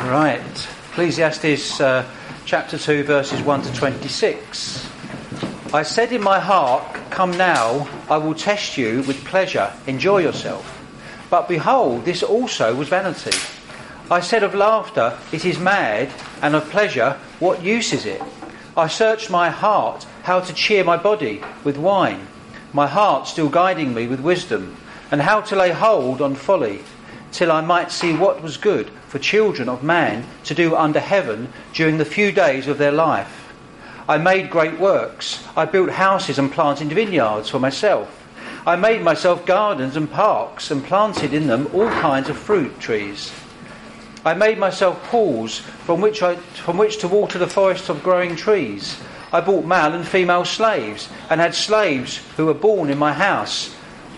Right, Ecclesiastes chapter 2 verses 1 to 26. I said in my heart, come now, I will test you with pleasure, enjoy yourself. But behold, this also was vanity. I said of laughter, it is mad, and of pleasure, what use is it? I searched my heart, how to cheer my body with wine, my heart still guiding me with wisdom, and how to lay hold on folly, till I might see what was good for children of man to do under heaven during the few days of their life. I made great works. I built houses and planted vineyards for myself. I made myself gardens and parks and planted in them all kinds of fruit trees. I made myself pools from which to water the forest of growing trees. I bought male and female slaves and had slaves who were born in my house.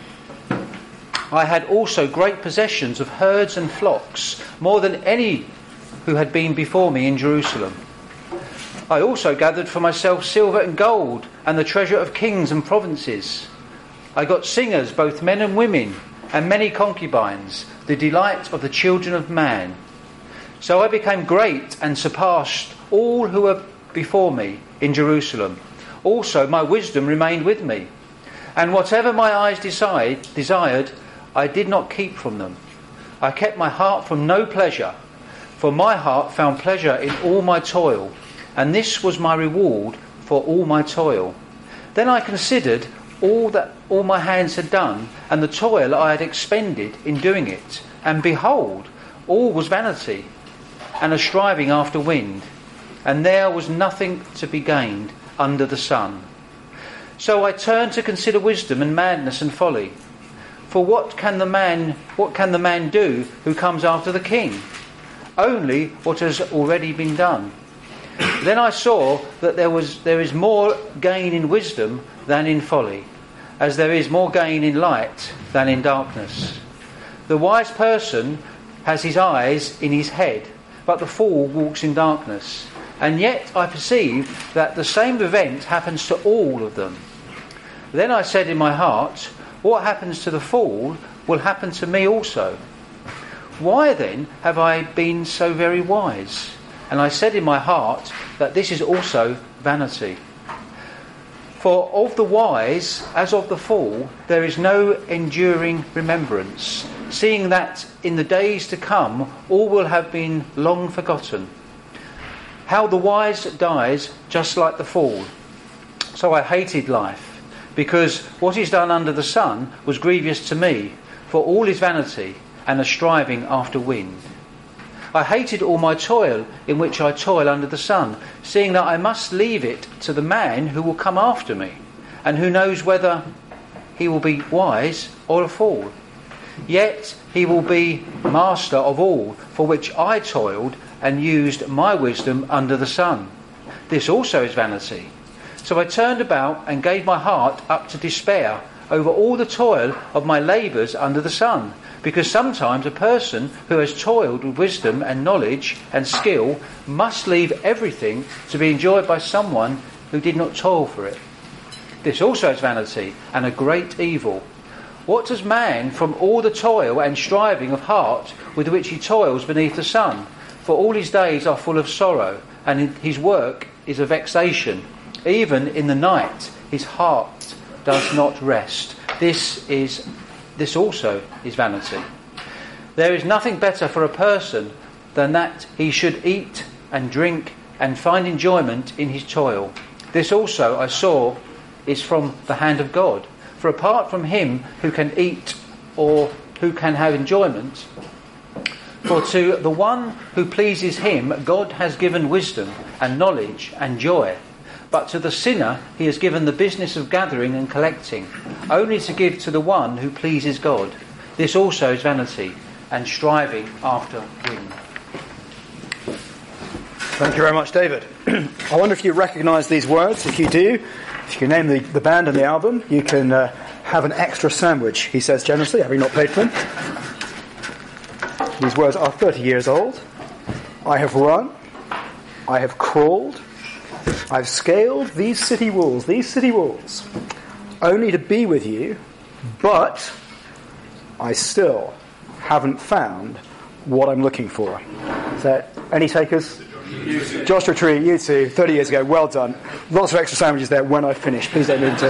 I had also great possessions of herds and flocks, more than any who had been before me in Jerusalem. I also gathered for myself silver and gold and the treasure of kings and provinces. I got singers, both men and women, and many concubines, the delight of the children of man. So I became great and surpassed all who were before me in Jerusalem. Also my wisdom remained with me, and whatever my eyes desired, I did not keep from them. I kept my heart from no pleasure, for my heart found pleasure in all my toil, and this was my reward for all my toil. Then I considered all that all my hands had done, and the toil I had expended in doing it, and behold, all was vanity, and a striving after wind, and there was nothing to be gained under the sun. So I turned to consider wisdom and madness and folly. For what can the man do who comes after the king? Only what has already been done. Then I saw that there is more gain in wisdom than in folly, as there is more gain in light than in darkness. The wise person has his eyes in his head, but the fool walks in darkness. And yet I perceive that the same event happens to all of them. Then I said in my heart, what happens to the fool will happen to me also. Why then have I been so very wise? And I said in my heart that this is also vanity. For of the wise, as of the fool, there is no enduring remembrance, seeing that in the days to come all will have been long forgotten. How the wise dies just like the fool. So I hated life, because what is done under the sun was grievous to me, for all is vanity and a striving after wind. I hated all my toil in which I toil under the sun, seeing that I must leave it to the man who will come after me, and who knows whether he will be wise or a fool. Yet he will be master of all for which I toiled and used my wisdom under the sun. This also is vanity. So I turned about and gave my heart up to despair over all the toil of my labours under the sun, because sometimes a person who has toiled with wisdom and knowledge and skill must leave everything to be enjoyed by someone who did not toil for it. This also is vanity and a great evil. What does man from all the toil and striving of heart with which he toils beneath the sun? For all his days are full of sorrow, and his work is a vexation. Even in the night his heart does not rest. This also is vanity. There is nothing better for a person than that he should eat and drink and find enjoyment in his toil. This also I saw is from the hand of God. For apart from him who can eat or who can have enjoyment, for to the one who pleases him God has given wisdom and knowledge and joy. But to the sinner he has given the business of gathering and collecting, only to give to the one who pleases God. This also is vanity and striving after wind. Thank you very much, David. I wonder if you recognise these words. If you do, if you can name the band and the album, you can have an extra sandwich, he says generously, having not paid for them. These words are 30 years old. I have run, I have crawled, I've scaled these city walls, only to be with you, but I still haven't found what I'm looking for. So, any takers? Joshua Tree, you too, 30 years ago, well done. Lots of extra sandwiches there when I finish. Please don't move to.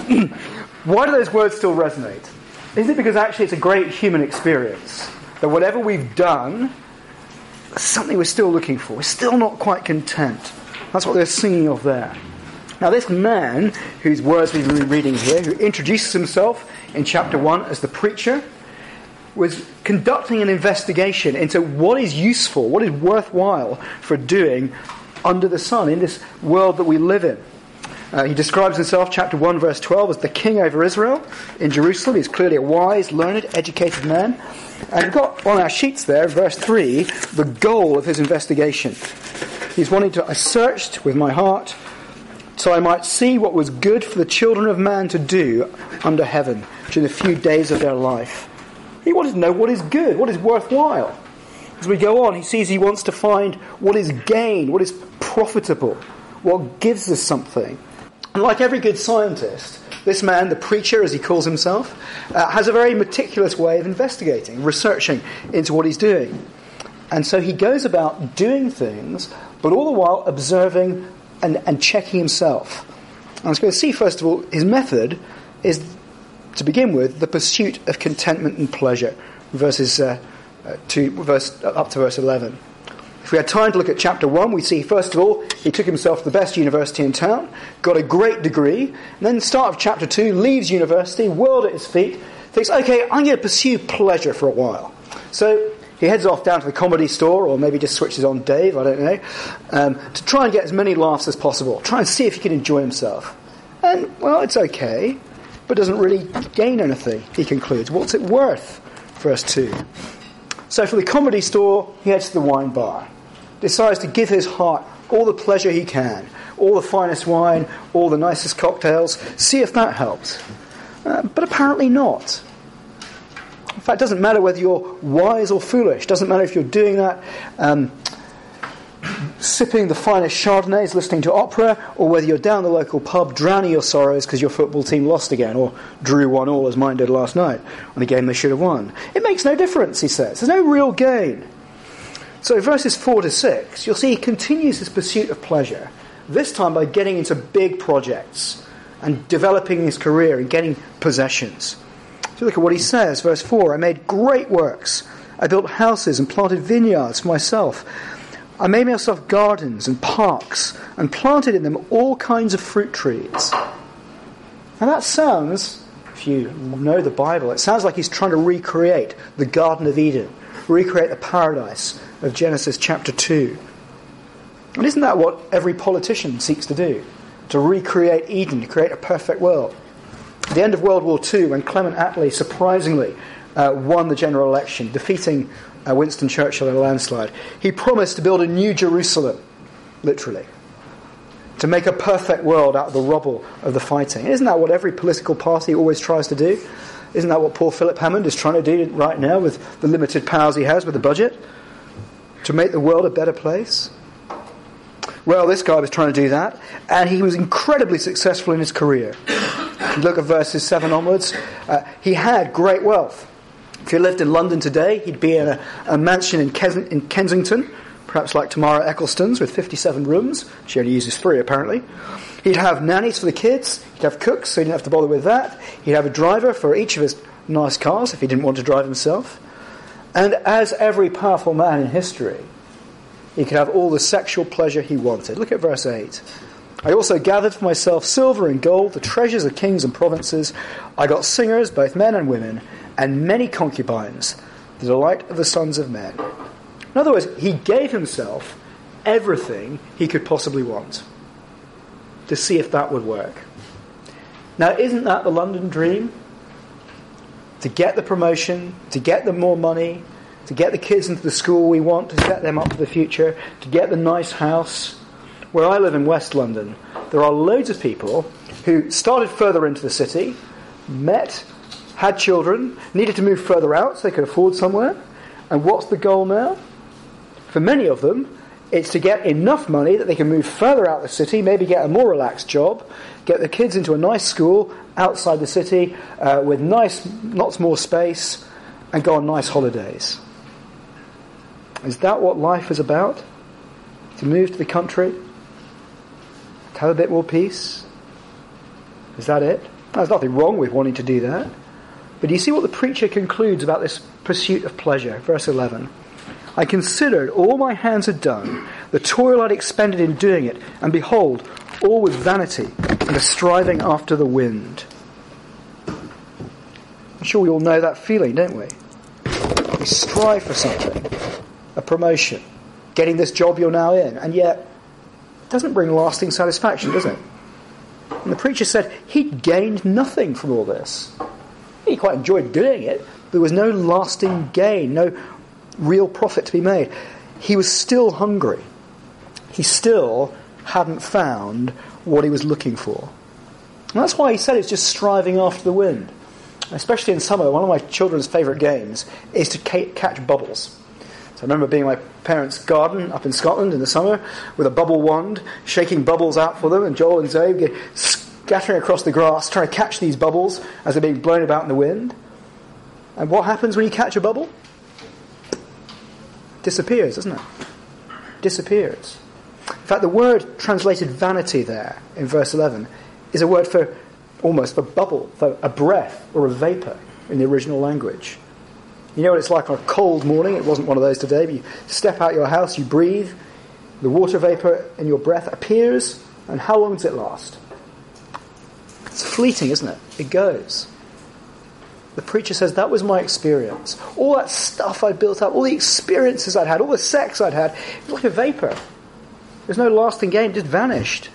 Why do those words still resonate? Isn't it because actually it's a great human experience? That whatever we've done, something we're still looking for. We're still not quite content. That's what they're singing of there. Now this man, whose words we've been reading here, who introduces himself in chapter 1 as the preacher, was conducting an investigation into what is useful, what is worthwhile for doing under the sun in this world that we live in. He describes himself, chapter 1, verse 12, as the king over Israel in Jerusalem. He's clearly a wise, learned, educated man. And we've got on our sheets there, verse 3, the goal of his investigation. He's wanting to, I searched with my heart so I might see what was good for the children of man to do under heaven during the few days of their life. He wanted to know what is good, what is worthwhile. As we go on, he wants to find what is gain, what is profitable, what gives us something. And like every good scientist, this man, the preacher as he calls himself, has a very meticulous way of investigating, researching into what he's doing. And so he goes about doing things, but all the while observing and checking himself. And I was going to see, first of all, his method is, to begin with, the pursuit of contentment and pleasure, up to verse 11. If we had time to look at chapter 1, we see, first of all, he took himself to the best university in town, got a great degree, and then the start of chapter 2, leaves university, world at his feet, thinks, okay, I'm going to pursue pleasure for a while. So he heads off down to the comedy store, or maybe just switches on Dave, I don't know, to try and get as many laughs as possible, try and see if he can enjoy himself. And, well, it's okay, but doesn't really gain anything, he concludes. What's it worth? Verse 2. So from the comedy store, he heads to the wine bar, decides to give his heart all the pleasure he can, all the finest wine, all the nicest cocktails, see if that helps. But apparently not. In fact, it doesn't matter whether you're wise or foolish, doesn't matter if you're doing that, sipping the finest Chardonnays, listening to opera, or whether you're down the local pub drowning your sorrows because your football team lost again, or drew 1-1 as mine did last night on a game they should have won. It makes no difference, he says. There's no real gain. So verses 4 to 6, you'll see he continues his pursuit of pleasure, this time by getting into big projects and developing his career and getting possessions. So look at what he says, verse 4, I made great works. I built houses and planted vineyards for myself. I made myself gardens and parks and planted in them all kinds of fruit trees. Now that sounds, if you know the Bible, it sounds like he's trying to recreate the Garden of Eden, recreate the paradise of Genesis chapter 2. And isn't that what every politician seeks to do? To recreate Eden, to create a perfect world. At the end of World War II, when Clement Attlee surprisingly won the general election, defeating Winston Churchill in a landslide, he promised to build a new Jerusalem, literally, to make a perfect world out of the rubble of the fighting. Isn't that what every political party always tries to do? Isn't that what Paul Philip Hammond is trying to do right now with the limited powers he has with the budget? To make the world a better place? Well, this guy was trying to do that, and he was incredibly successful in his career. If you look at verses 7 onwards, he had great wealth. If he lived in London today, he'd be in a mansion in Kensington, perhaps like Tamara Eccleston's, with 57 rooms. She only uses 3, apparently. He'd have nannies for the kids. He'd have cooks, so he didn't have to bother with that. He'd have a driver for each of his nice cars, if he didn't want to drive himself. And as every powerful man in history, he could have all the sexual pleasure he wanted. Look at verse 8. I also gathered for myself silver and gold, the treasures of kings and provinces. I got singers, both men and women, and many concubines, the delight of the sons of men. In other words, he gave himself everything he could possibly want to see if that would work. Now, isn't that the London dream? To get the promotion, to get the more money, to get the kids into the school we want, to set them up for the future, to get the nice house. Where I live in West London, there are loads of people who started further into the city, met, had children, needed to move further out so they could afford somewhere. And what's the goal now? For many of them, it's to get enough money that they can move further out the city, maybe get a more relaxed job, get the kids into a nice school outside the city with lots more space, and go on nice holidays. Is that what life is about? To move to the country? To have a bit more peace? Is that it? There's nothing wrong with wanting to do that. But you see what the preacher concludes about this pursuit of pleasure. Verse 11. I considered all my hands had done, the toil I'd expended in doing it, and behold, all was vanity and a striving after the wind. I'm sure we all know that feeling, don't we? We strive for something, a promotion, getting this job you're now in, and yet it doesn't bring lasting satisfaction, does it? And the preacher said he'd gained nothing from all this. He quite enjoyed doing it. There was no lasting gain, no real profit to be made. He was still hungry. He still hadn't found what he was looking for. And that's why he said it's just striving after the wind. Especially in summer, one of my children's favourite games is to catch bubbles. So I remember being in my parents' garden up in Scotland in the summer with a bubble wand, shaking bubbles out for them, and Joel and Zoe scattering across the grass, trying to catch these bubbles as they're being blown about in the wind. And what happens when you catch a bubble? Disappears, doesn't it? Disappears. In fact, the word translated vanity there in verse 11 is a word for almost for bubble, for a breath or a vapour in the original language. You know what it's like on a cold morning? It wasn't one of those today, but you step out your house, you breathe, the water vapour in your breath appears, and how long does it last? It's fleeting, isn't it? It goes. The preacher says, that was my experience. All that stuff I built up, all the experiences I'd had, all the sex I'd had, it was like a vapour. There's no lasting gain, it just vanished.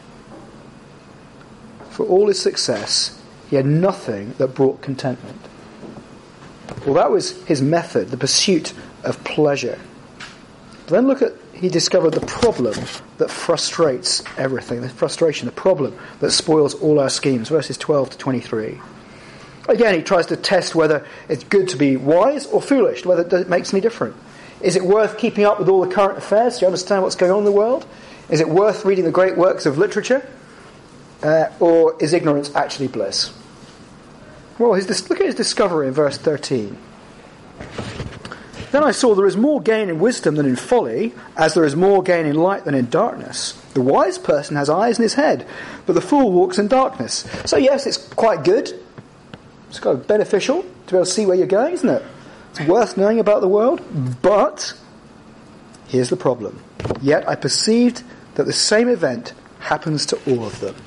For all his success, he had nothing that brought contentment. Well, that was his method, the pursuit of pleasure. But then look at, he discovered the problem that frustrates everything, the frustration, the problem that spoils all our schemes, verses 12 to 23. Again, he tries to test whether it's good to be wise or foolish, whether it makes any difference. Is it worth keeping up with all the current affairs? Do you understand what's going on in the world? Is it worth reading the great works of literature? Or is ignorance actually bliss? Well, look at his discovery in verse 13. Then I saw there is more gain in wisdom than in folly, as there is more gain in light than in darkness. The wise person has eyes in his head, but the fool walks in darkness. So yes, it's quite good. It's kind of beneficial to be able to see where you're going, isn't it? It's worth knowing about the world. But here's the problem. Yet I perceived that the same event happens to all of them.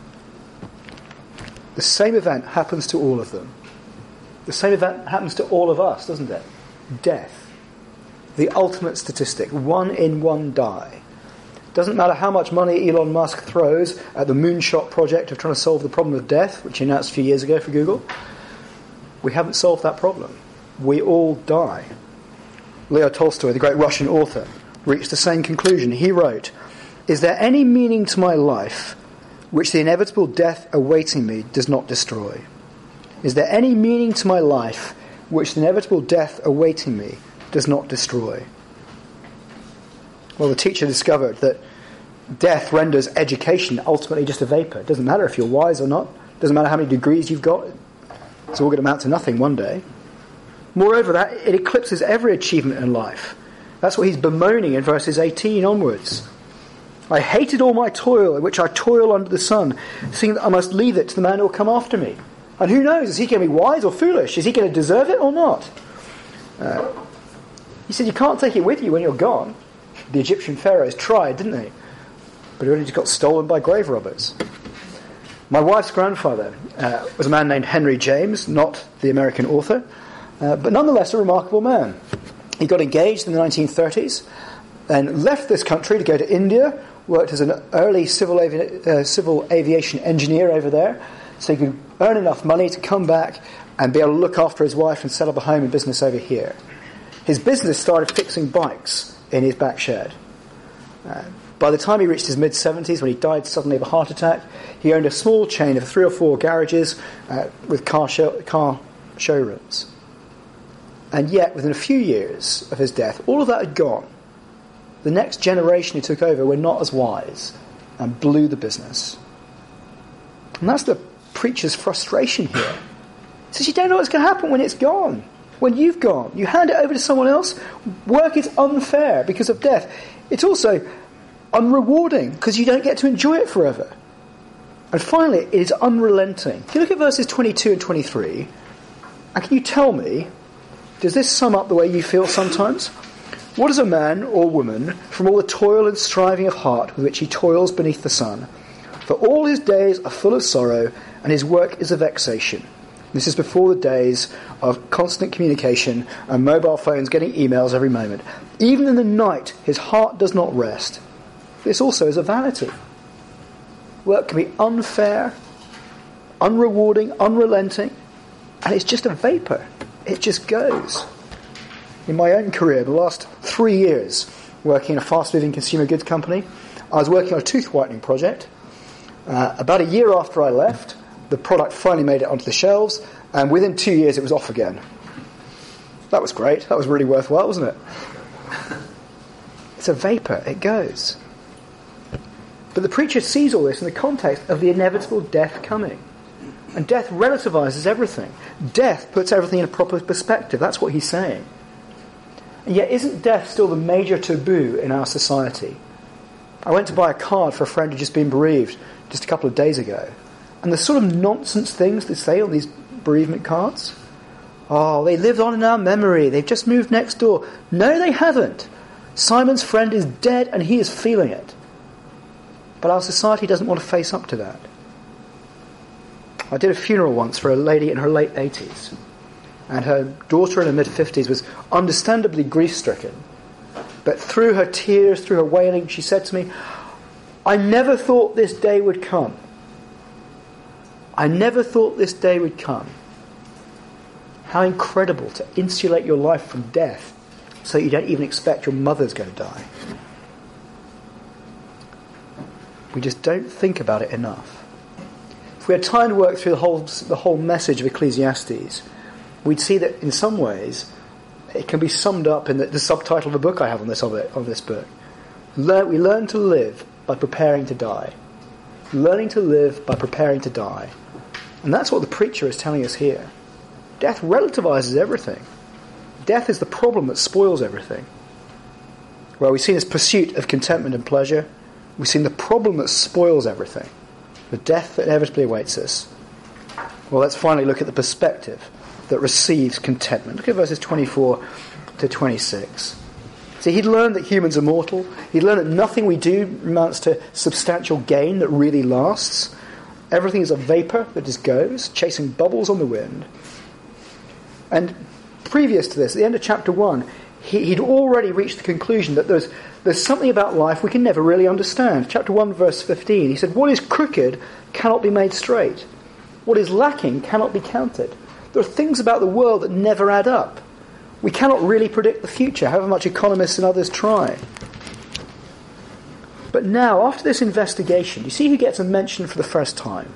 The same event happens to all of them. The same event happens to all of us, doesn't it? Death. The ultimate statistic. 1 in 1 die. Doesn't matter how much money Elon Musk throws at the moonshot project of trying to solve the problem of death, which he announced a few years ago for Google. We haven't solved that problem. We all die. Leo Tolstoy, the great Russian author, reached the same conclusion. He wrote, "Is there any meaning to my life which the inevitable death awaiting me does not destroy? Is there any meaning to my life which the inevitable death awaiting me does not destroy?" Well, the teacher discovered that death renders education ultimately just a vapour. It doesn't matter if you're wise or not. It doesn't matter how many degrees you've got. It's all going to amount to nothing one day. Moreover, that it eclipses every achievement in life. That's what he's bemoaning in verses 18 onwards. I hated all my toil, in which I toil under the sun, seeing that I must leave it to the man who will come after me. And who knows, is he going to be wise or foolish? Is he going to deserve it or not? He said, you can't take it with you when you're gone. The Egyptian pharaohs tried, didn't they? But it only just got stolen by grave robbers. My wife's grandfather was a man named Henry James, not the American author, but nonetheless a remarkable man. He got engaged in the 1930s and left this country to go to India, worked as an early civil aviation engineer over there, so he could earn enough money to come back and be able to look after his wife and set up a home and business over here. His business started fixing bikes in his back shed. By the time he reached his mid-70s, when he died suddenly of a heart attack, he owned a small chain of 3 or 4 garages with car showrooms. And yet, within a few years of his death, all of that had gone. The next generation who took over were not as wise and blew the business. And that's the preacher's frustration here. He says, you don't know what's going to happen when it's gone. When you've gone, you hand it over to someone else. Work is unfair because of death. It's also unrewarding because you don't get to enjoy it forever. And finally, it is unrelenting. If you look at verses 22 and 23, and can you tell me, does this sum up the way you feel sometimes? What is a man or woman from all the toil and striving of heart with which he toils beneath the sun? For all his days are full of sorrow, and his work is a vexation. This is before the days of constant communication and mobile phones getting emails every moment. Even in the night, his heart does not rest. This also is a vanity. Work can be unfair, unrewarding, unrelenting, and it's just a vapour. It just goes. In my own career, the last 3 years working in a fast-moving consumer goods company, I was working on a tooth whitening project. About a year after I left, the product finally made it onto the shelves, and within 2 years it was off again. That was great. That was really worthwhile, wasn't it? It's a vapour. It goes. But the preacher sees all this in the context of the inevitable death coming. And death relativises everything. Death puts everything in a proper perspective. That's what he's saying. And yet, isn't death still the major taboo in our society? I went to buy a card for a friend who'd just been bereaved just a couple of days ago. And the sort of nonsense things they say on these bereavement cards. Oh, they lived on in our memory. They've just moved next door. No, they haven't. Simon's friend is dead and he is feeling it. But our society doesn't want to face up to that. I did a funeral once for a lady in her late 80s. And her daughter in her mid-50s was understandably grief-stricken. But through her tears, through her wailing, she said to me, I never thought this day would come. I never thought this day would come. How incredible to insulate your life from death so you don't even expect your mother's going to die. We just don't think about it enough. If we had time to work through the whole message of Ecclesiastes, we'd see that in some ways it can be summed up in the subtitle of the book I have on this book. We learn to live by preparing to die. Learning to live by preparing to die. And that's what the preacher is telling us here. Death relativizes everything. Death is the problem that spoils everything. Well, we've seen this pursuit of contentment and pleasure. We've seen the problem that spoils everything. The death that inevitably awaits us. Well, let's finally look at the perspective that receives contentment. Look at verses 24 to 26. See, he'd learned that humans are mortal. He'd learned that nothing we do amounts to substantial gain that really lasts. Everything is a vapour that just goes, chasing bubbles on the wind. And previous to this, at the end of chapter 1, he'd already reached the conclusion that there's something about life we can never really understand. Chapter 1, verse 15, he said, what is crooked cannot be made straight. What is lacking cannot be counted. There are things about the world that never add up. We cannot really predict the future, however much economists and others try. But now, after this investigation, you see who gets a mention for the first time?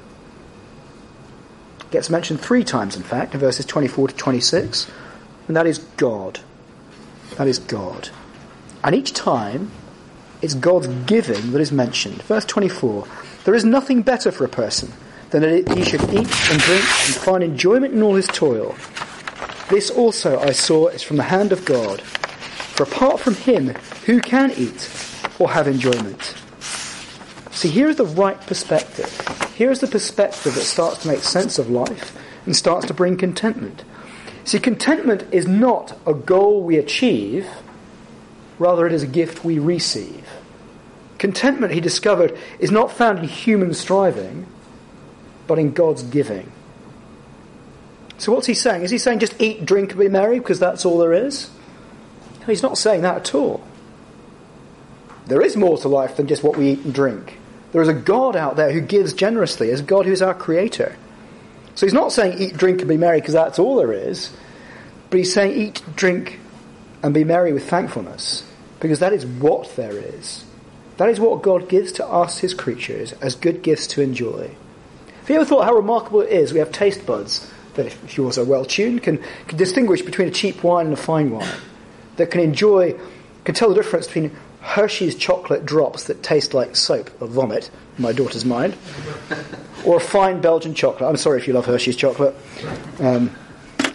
Gets mentioned 3 times, in fact, in verses 24 to 26, and that is God. That is God. And each time, it's God's giving that is mentioned. Verse 24, there is nothing better for a person than that he should eat and drink and find enjoyment in all his toil. This also I saw is from the hand of God. For apart from him, who can eat or have enjoyment? See, here is the right perspective. Here is the perspective that starts to make sense of life and starts to bring contentment. See, contentment is not a goal we achieve, rather it is a gift we receive. Contentment, he discovered, is not found in human striving, but in God's giving. So what's he saying? Is he saying just eat, drink, and be merry because that's all there is? No, he's not saying that at all. There is more to life than just what we eat and drink. There is a God out there who gives generously. There's a God who is our creator. So he's not saying eat, drink, and be merry because that's all there is. But he's saying eat, drink, and be merry with thankfulness because that is what there is. That is what God gives to us, his creatures, as good gifts to enjoy. Have you ever thought how remarkable it is we have taste buds that, if you're also well-tuned, can distinguish between a cheap wine and a fine wine, that can tell the difference between Hershey's chocolate drops that taste like soap or vomit, in my daughter's mind, or a fine Belgian chocolate. I'm sorry if you love Hershey's chocolate. Go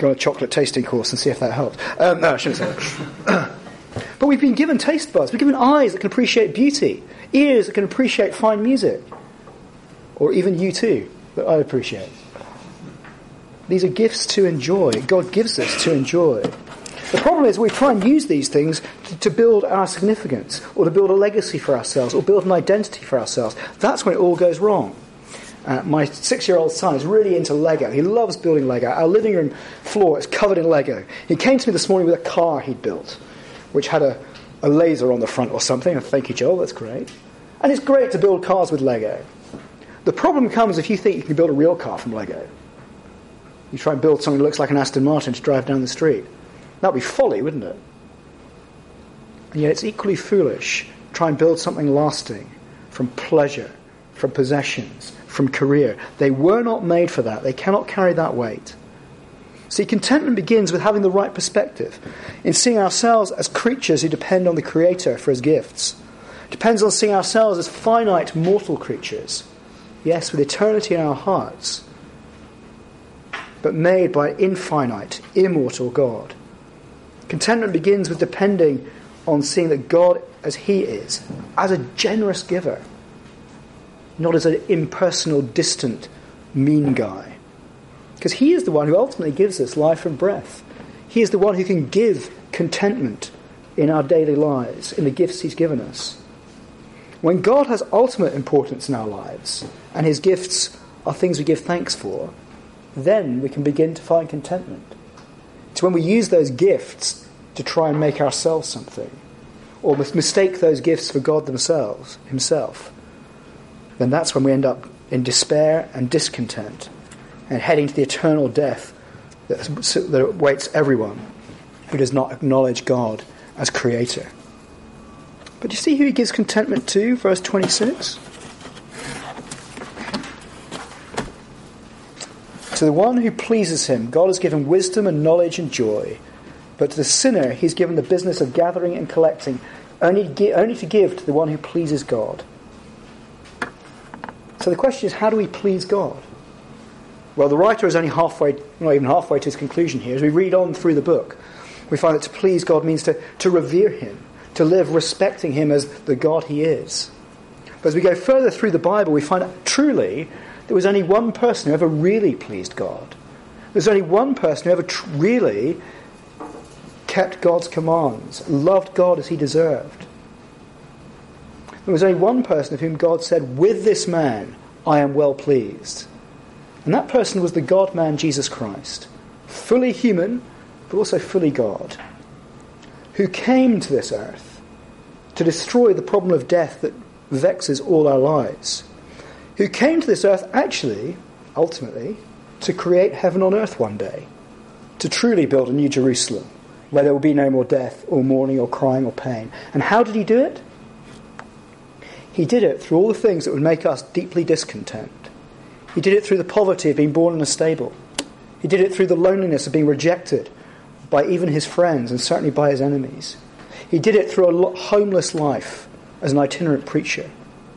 go on a chocolate tasting course and see if that helps. No, I shouldn't say that. But we've been given taste buds. We're given eyes that can appreciate beauty, ears that can appreciate fine music, or even you too, that I appreciate. These are gifts to enjoy. God gives us to enjoy. The problem is we try and use these things to build our significance, or to build a legacy for ourselves, or build an identity for ourselves. That's when it all goes wrong. My 6-year-old son is really into Lego. He loves building Lego. Our living room floor is covered in Lego. He came to me this morning with a car he'd built, which had a laser on the front or something. Thank you, Joel, that's great. And it's great to build cars with Lego. The problem comes if you think you can build a real car from Lego. You try and build something that looks like an Aston Martin to drive down the street. That would be folly, wouldn't it? And yet it's equally foolish to try and build something lasting from pleasure, from possessions, from career. They were not made for that. They cannot carry that weight. See, contentment begins with having the right perspective, in seeing ourselves as creatures who depend on the Creator for his gifts. It depends on seeing ourselves as finite, mortal creatures, yes, with eternity in our hearts, but made by an infinite, immortal God. Contentment begins with depending on seeing that God as he is, as a generous giver, not as an impersonal, distant, mean guy. Because he is the one who ultimately gives us life and breath. He is the one who can give contentment in our daily lives, in the gifts he's given us. When God has ultimate importance in our lives, and his gifts are things we give thanks for, then we can begin to find contentment. It's when we use those gifts to try and make ourselves something, or mistake those gifts for God himself, then that's when we end up in despair and discontent and heading to the eternal death that awaits everyone who does not acknowledge God as Creator. But do you see who he gives contentment to? Verse 26. To the one who pleases him, God has given wisdom and knowledge and joy. But to the sinner, he's given the business of gathering and collecting, only to give to the one who pleases God. So the question is, how do we please God? Well, the writer is only not even halfway to his conclusion here. As we read on through the book, we find that to please God means to revere him, to live respecting him as the God he is. But as we go further through the Bible, we find that truly there was only one person who ever really pleased God. There's only one person who ever really kept God's commands, loved God as he deserved. There was only one person of whom God said, "With this man I am well pleased." And that person was the God-man Jesus Christ, fully human, but also fully God, who came to this earth to destroy the problem of death that vexes all our lives, who came to this earth actually, ultimately, to create heaven on earth one day, to truly build a new Jerusalem, where there will be no more death or mourning or crying or pain. And how did he do it? He did it through all the things that would make us deeply discontent. He did it through the poverty of being born in a stable. He did it through the loneliness of being rejected by even his friends and certainly by his enemies. He did it through a homeless life as an itinerant preacher.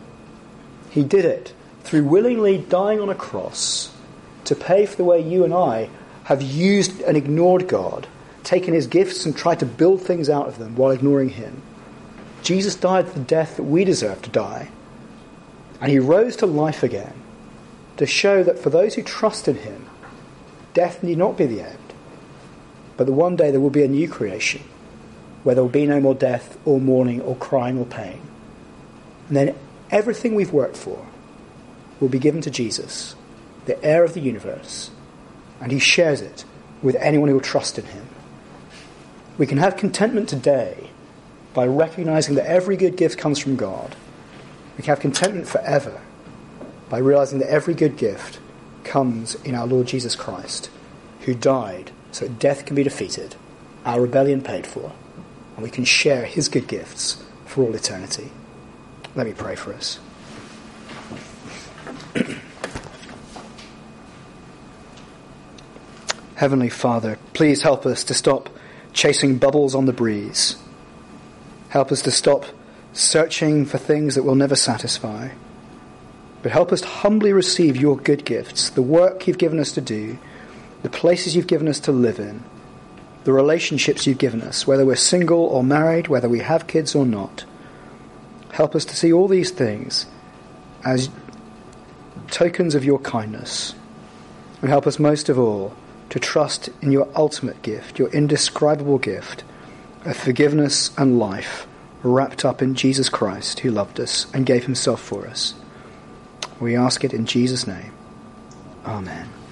He did it through willingly dying on a cross to pay for the way you and I have used and ignored God, taken his gifts and tried to build things out of them while ignoring him. Jesus died the death that we deserve to die. And he rose to life again to show that for those who trust in him, death need not be the end, but that one day there will be a new creation where there will be no more death or mourning or crying or pain. And then everything we've worked for will be given to Jesus, the heir of the universe, and he shares it with anyone who will trust in him. We can have contentment today by recognizing that every good gift comes from God. We can have contentment forever by realizing that every good gift comes in our Lord Jesus Christ, who died so that death can be defeated, our rebellion paid for, and we can share his good gifts for all eternity. Let me pray for us. Heavenly Father, please help us to stop chasing bubbles on the breeze. Help us to stop searching for things that will never satisfy. But help us to humbly receive your good gifts, the work you've given us to do, the places you've given us to live in, the relationships you've given us, whether we're single or married, whether we have kids or not. Help us to see all these things as tokens of your kindness. And help us most of all to trust in your ultimate gift, your indescribable gift of forgiveness and life wrapped up in Jesus Christ, who loved us and gave himself for us. We ask it in Jesus' name. Amen.